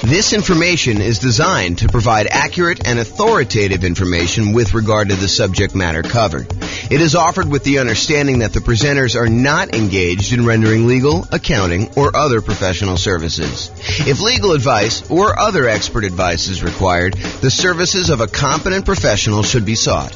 This information is designed to provide accurate and authoritative information with regard to the subject matter covered. It is offered with the understanding that the presenters are not engaged in rendering legal, accounting, or other professional services. If legal advice or other expert advice is required, the services of a competent professional should be sought.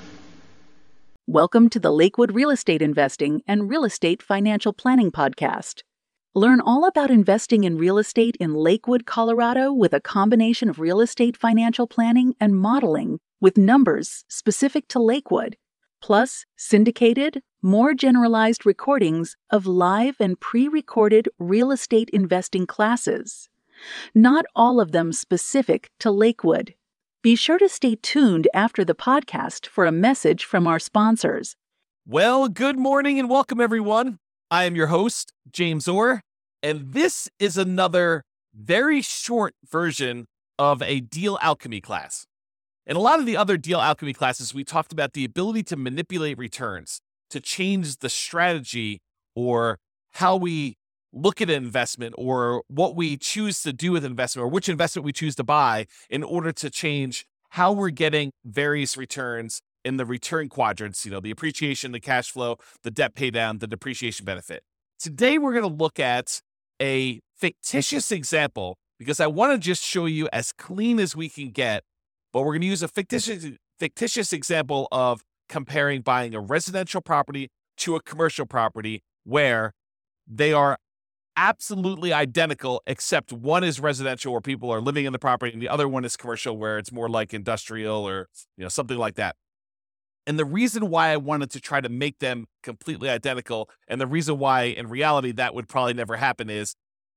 Welcome to the Lakewood Real Estate Investing and Real Estate Financial Planning Podcast. Learn all about investing in real estate in Lakewood, Colorado with a combination of real estate financial planning and modeling with numbers specific to Lakewood, plus syndicated, more generalized recordings of live and pre-recorded real estate investing classes. Not all of them specific to Lakewood. Be sure to stay tuned after the podcast for a message from our sponsors. Well, good morning and welcome, everyone. I am your host, James Orr, and this is another very short version of a deal alchemy class. In a lot of the other deal alchemy classes, we talked about the ability to manipulate returns, to change the strategy or how we look at an investment or what we choose to do with investment or which investment we choose to buy in order to change how we're getting various returns in the return quadrants, the appreciation, the cash flow, the debt pay down, the depreciation benefit. Today, we're going to look at a fictitious example because I want to just show you as clean as we can get, but we're going to use a fictitious example of comparing buying a residential property to a commercial property where they are absolutely identical, except one is residential where people are living in the property and the other one is commercial where it's more like industrial or something like that. And the reason why I wanted to try to make them completely identical, and the reason why in reality that would probably never happen, is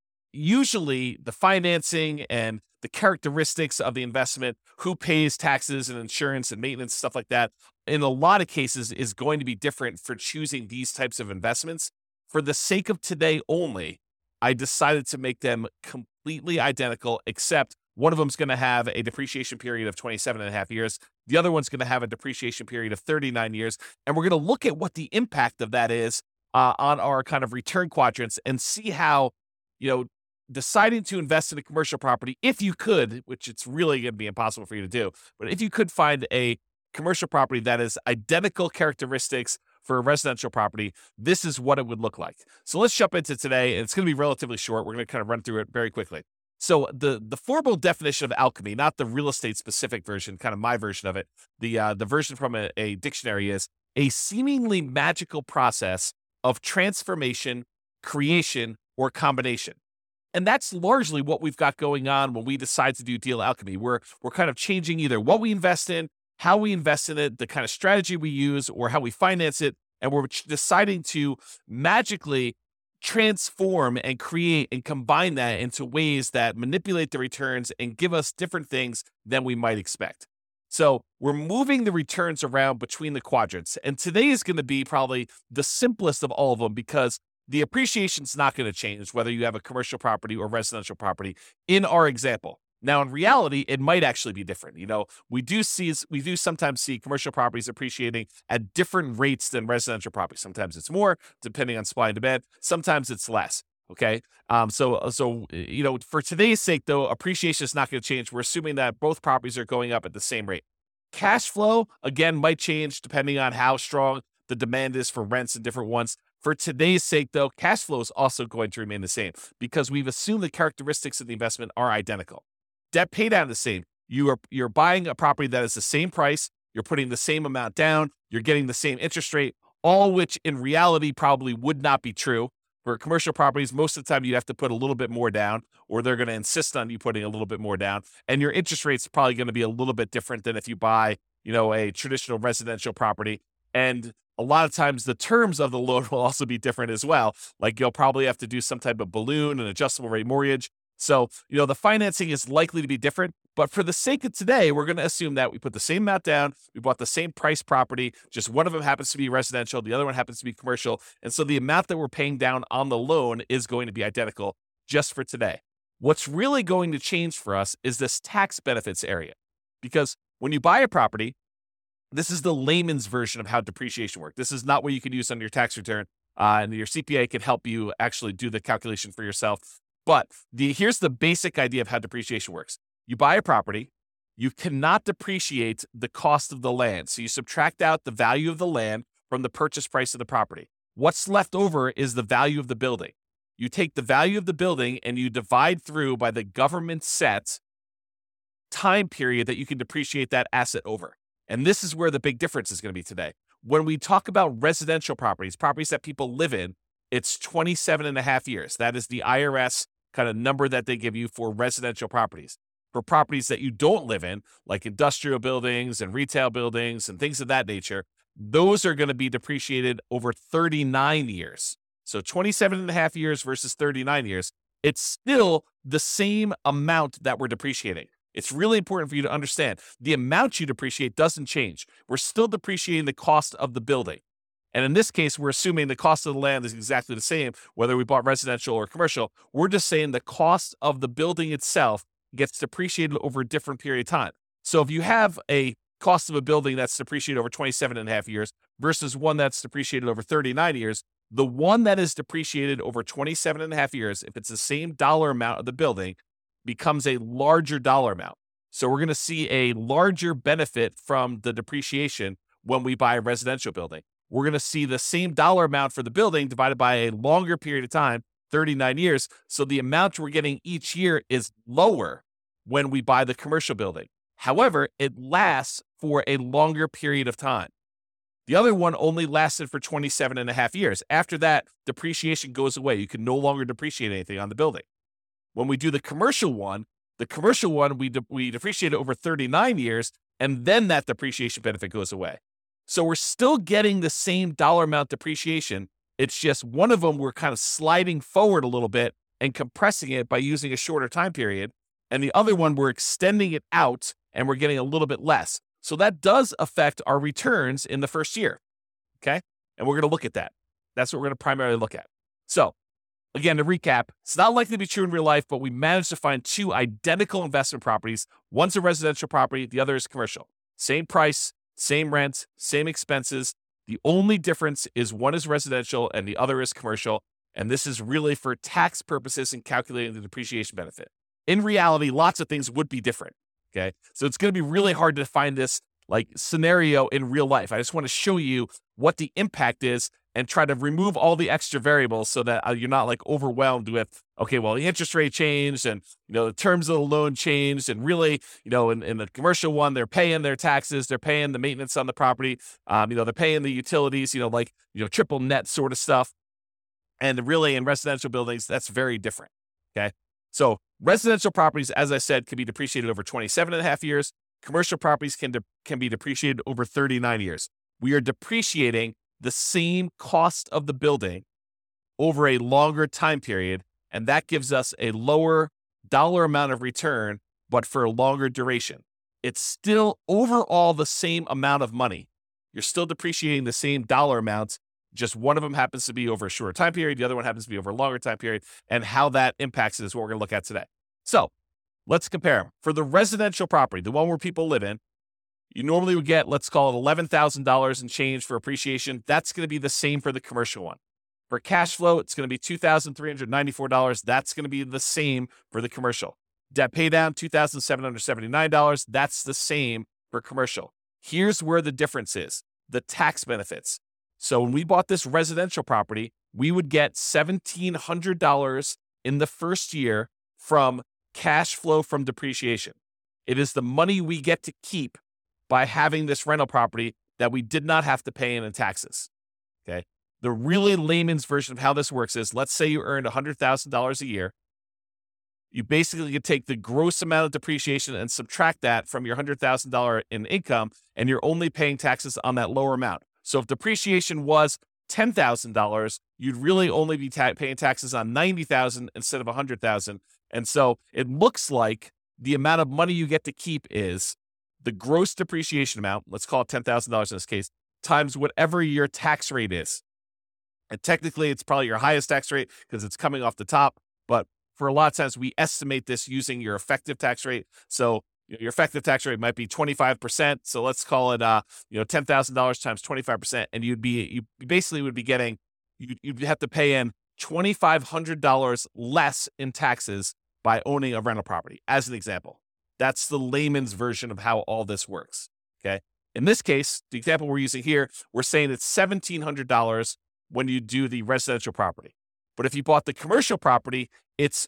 usually the financing and the characteristics of the investment, who pays taxes and insurance and maintenance, stuff like that, in a lot of cases is going to be different for choosing these types of investments. For the sake of today only, I decided to make them completely identical, except one of them is going to have a depreciation period of 27 and a half years. The other one's going to have a depreciation period of 39 years. And we're going to look at what the impact of that is on our kind of return quadrants and see how, deciding to invest in a commercial property, if you could, which it's really going to be impossible for you to do, but if you could find a commercial property that is identical characteristics for a residential property, this is what it would look like. So let's jump into today. And it's going to be relatively short. We're going to kind of run through it very quickly. So the formal definition of alchemy, not the real estate specific version, kind of my version of it, the version from a dictionary is a seemingly magical process of transformation, creation, or combination. And that's largely what we've got going on when we decide to do deal alchemy. We're kind of changing either what we invest in, how we invest in it, the kind of strategy we use, or how we finance it. And we're deciding to magically transform and create and combine that into ways that manipulate the returns and give us different things than we might expect. So we're moving the returns around between the quadrants. And today is going to be probably the simplest of all of them because the appreciation is not going to change whether you have a commercial property or residential property in our example. Now, in reality, it might actually be different. We do sometimes see commercial properties appreciating at different rates than residential properties. Sometimes it's more, depending on supply and demand. Sometimes it's less. Okay. For today's sake, though, appreciation is not going to change. We're assuming that both properties are going up at the same rate. Cash flow, again, might change depending on how strong the demand is for rents and different ones. For today's sake, though, cash flow is also going to remain the same because we've assumed the characteristics of the investment are identical. Debt pay down the same. You're buying a property that is the same price. You're putting the same amount down. You're getting the same interest rate, all which in reality probably would not be true. For commercial properties, most of the time you have to put a little bit more down, or they're going to insist on you putting a little bit more down. And your interest rate's probably going to be a little bit different than if you buy, a traditional residential property. And a lot of times the terms of the loan will also be different as well. Like you'll probably have to do some type of balloon, an adjustable rate mortgage. So, the financing is likely to be different, but for the sake of today, we're going to assume that we put the same amount down, we bought the same price property, just one of them happens to be residential, the other one happens to be commercial, and so the amount that we're paying down on the loan is going to be identical just for today. What's really going to change for us is this tax benefits area, because when you buy a property, this is the layman's version of how depreciation works. This is not what you can use on your tax return, and your CPA can help you actually do the calculation for yourself. But here's the basic idea of how depreciation works. You buy a property, you cannot depreciate the cost of the land. So you subtract out the value of the land from the purchase price of the property. What's left over is the value of the building. You take the value of the building and you divide through by the government set time period that you can depreciate that asset over. And this is where the big difference is going to be today. When we talk about residential properties, properties that people live in, it's 27 and a half years. That is the IRS kind of number that they give you for residential properties. For properties that you don't live in, like industrial buildings and retail buildings and things of that nature, those are going to be depreciated over 39 years. So 27 and a half years versus 39 years, it's still the same amount that we're depreciating. It's really important for you to understand the amount you depreciate doesn't change. We're still depreciating the cost of the building. And in this case, we're assuming the cost of the land is exactly the same, whether we bought residential or commercial. We're just saying the cost of the building itself gets depreciated over a different period of time. So if you have a cost of a building that's depreciated over 27 and a half years versus one that's depreciated over 39 years, the one that is depreciated over 27 and a half years, if it's the same dollar amount of the building, becomes a larger dollar amount. So we're going to see a larger benefit from the depreciation when we buy a residential building. We're going to see the same dollar amount for the building divided by a longer period of time, 39 years. So the amount we're getting each year is lower when we buy the commercial building. However, it lasts for a longer period of time. The other one only lasted for 27 and a half years. After that, depreciation goes away. You can no longer depreciate anything on the building. When we do the commercial one, we depreciate it over 39 years, and then that depreciation benefit goes away. So we're still getting the same dollar amount depreciation. It's just one of them we're kind of sliding forward a little bit and compressing it by using a shorter time period. And the other one, we're extending it out and we're getting a little bit less. So that does affect our returns in the first year. Okay. And we're going to look at that. That's what we're going to primarily look at. So again, to recap, it's not likely to be true in real life, but we managed to find two identical investment properties. One's a residential property. The other is commercial. Same price, same rent, same expenses. The only difference is one is residential and the other is commercial. And this is really for tax purposes and calculating the depreciation benefit. In reality, lots of things would be different. Okay. So it's going to be really hard to find this like scenario in real life. I just want to show you what the impact is and try to remove all the extra variables so that you're not like overwhelmed with, okay, well, the interest rate changed and, the terms of the loan changed. And really, in the commercial one, they're paying their taxes, they're paying the maintenance on the property. They're paying the utilities, triple net sort of stuff. And really in residential buildings, that's very different. Okay. So residential properties, as I said, can be depreciated over 27 and a half years. Commercial properties can be depreciated over 39 years. We are depreciating the same cost of the building over a longer time period, and that gives us a lower dollar amount of return, but for a longer duration. It's still overall the same amount of money. You're still depreciating the same dollar amounts, just one of them happens to be over a shorter time period, the other one happens to be over a longer time period, and how that impacts it is what we're going to look at today. So let's compare them. For the residential property, the one where people live in, you normally would get, let's call it $11,000 in change for appreciation. That's going to be the same for the commercial one. For cash flow, it's going to be $2,394. That's going to be the same for the commercial. Debt pay down, $2,779. That's the same for commercial. Here's where the difference is, the tax benefits. So when we bought this residential property, we would get $1,700 in the first year from cash flow from depreciation. It is the money we get to keep by having this rental property that we did not have to pay in taxes. Okay. The really layman's version of how this works is, let's say you earned $100,000 a year. You basically could take the gross amount of depreciation and subtract that from your $100,000 in income, and you're only paying taxes on that lower amount. So if depreciation was $10,000, you'd really only be paying taxes on $90,000 instead of $100,000. And so it looks like the amount of money you get to keep is the gross depreciation amount, let's call it $10,000 in this case, times whatever your tax rate is. And technically, it's probably your highest tax rate because it's coming off the top. But for a lot of times, we estimate this using your effective tax rate. So your effective tax rate might be 25%. So let's call it, $10,000 times 25%. And you basically would be getting, you'd have to pay in $2,500 less in taxes by owning a rental property, as an example. That's the layman's version of how all this works, okay? In this case, the example we're using here, we're saying it's $1,700 when you do the residential property. But if you bought the commercial property, it's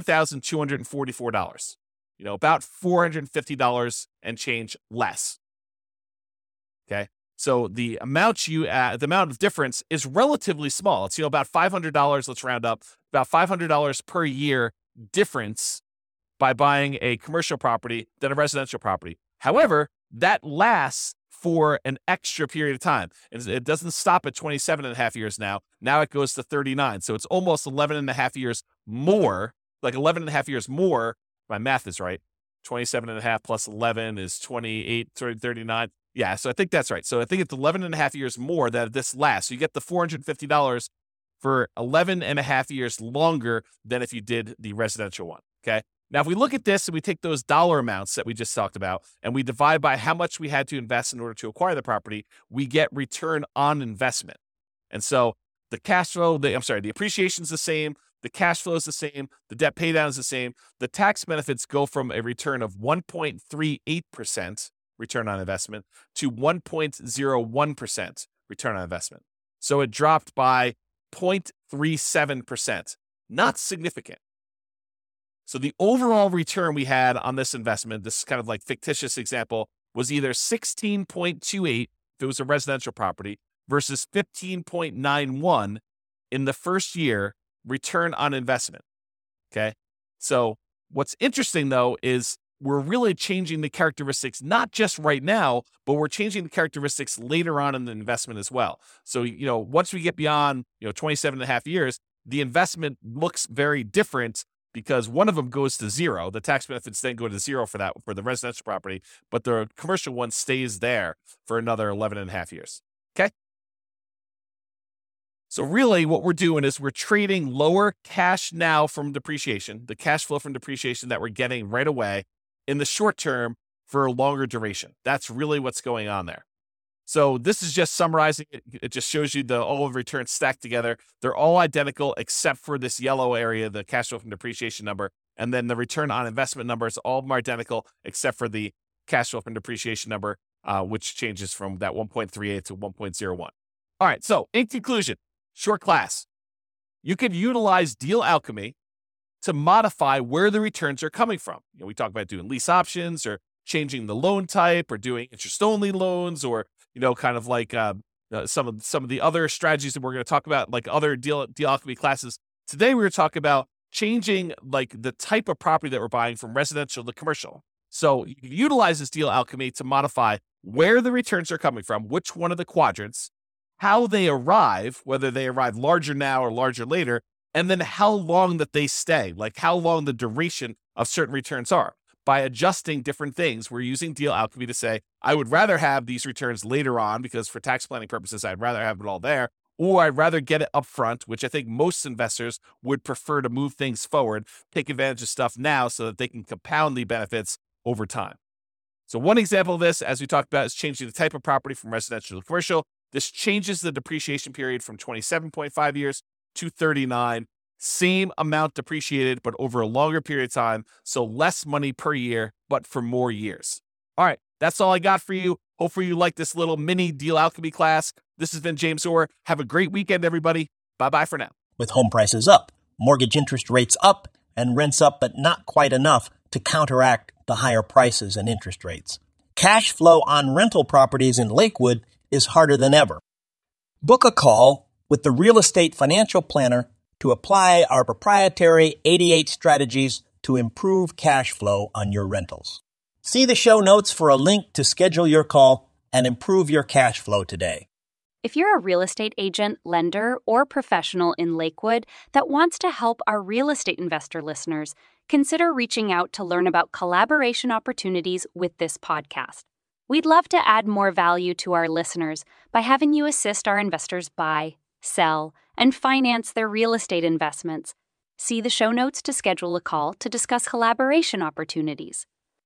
$1,244, about $450 and change less, okay? So the amount of difference is relatively small. It's, about $500, let's round up, about $500 per year difference by buying a commercial property than a residential property. However, that lasts for an extra period of time. It doesn't stop at 27 and a half years now. Now it goes to 39. So it's almost 11 and a half years more, like 11 and a half years more. My math is right. 27 and a half plus 11 is 28, 39. Yeah, so I think that's right. So I think it's 11 and a half years more that this lasts. So you get the $450 for 11 and a half years longer than if you did the residential one, okay? Now, if we look at this and we take those dollar amounts that we just talked about and we divide by how much we had to invest in order to acquire the property, we get return on investment. And so the cash flow, the appreciation is the same, the cash flow is the same, the debt pay down is the same. The tax benefits go from a return of 1.38% return on investment to 1.01% return on investment. So it dropped by 0.37%. Not significant. So the overall return we had on this investment, this kind of like fictitious example, was either 16.28 if it was a residential property versus 15.91 in the first year return on investment. Okay. So what's interesting though is we're really changing the characteristics, not just right now, but we're changing the characteristics later on in the investment as well. So, once we get beyond, 27 and a half years, the investment looks very different because one of them goes to zero. The tax benefits then go to zero for the residential property, but the commercial one stays there for another 11 and a half years. Okay. So really what we're doing is we're trading lower cash now from depreciation, the cash flow from depreciation that we're getting right away in the short term for a longer duration. That's really what's going on there. So this is just summarizing it. It just shows you all of the returns stacked together. They're all identical except for this yellow area, the cash flow from depreciation number. And then the return on investment numbers, all of them are identical except for the cash flow from depreciation number, which changes from that 1.38 to 1.01. All right, so in conclusion, short class, you could utilize deal alchemy to modify where the returns are coming from. We talk about doing lease options or changing the loan type or doing interest-only loans or, kind of like some of the other strategies that we're going to talk about, like other deal alchemy classes. Today, we're going to talk about changing like the type of property that we're buying from residential to commercial. So you can utilize this deal alchemy to modify where the returns are coming from, which one of the quadrants, how they arrive, whether they arrive larger now or larger later, and then how long that they stay, like how long the duration of certain returns are. By adjusting different things, we're using deal alchemy to say, I would rather have these returns later on because for tax planning purposes, I'd rather have it all there, or I'd rather get it up front, which I think most investors would prefer to move things forward, take advantage of stuff now so that they can compound the benefits over time. So one example of this, as we talked about, is changing the type of property from residential to commercial. This changes the depreciation period from 27.5 years to 39. Same amount depreciated, but over a longer period of time. So less money per year, but for more years. All right, that's all I got for you. Hopefully you like this little mini deal alchemy class. This has been James Orr. Have a great weekend, everybody. Bye-bye for now. With home prices up, mortgage interest rates up, and rents up, but not quite enough to counteract the higher prices and interest rates. Cash flow on rental properties in Lakewood is harder than ever. Book a call with the Real Estate Financial Planner to apply our proprietary 88 strategies to improve cash flow on your rentals. See the show notes for a link to schedule your call and improve your cash flow today. If you're a real estate agent, lender, or professional in Lakewood that wants to help our real estate investor listeners, consider reaching out to learn about collaboration opportunities with this podcast. We'd love to add more value to our listeners by having you assist our investors buy, sell, and finance their real estate investments. See the show notes to schedule a call to discuss collaboration opportunities.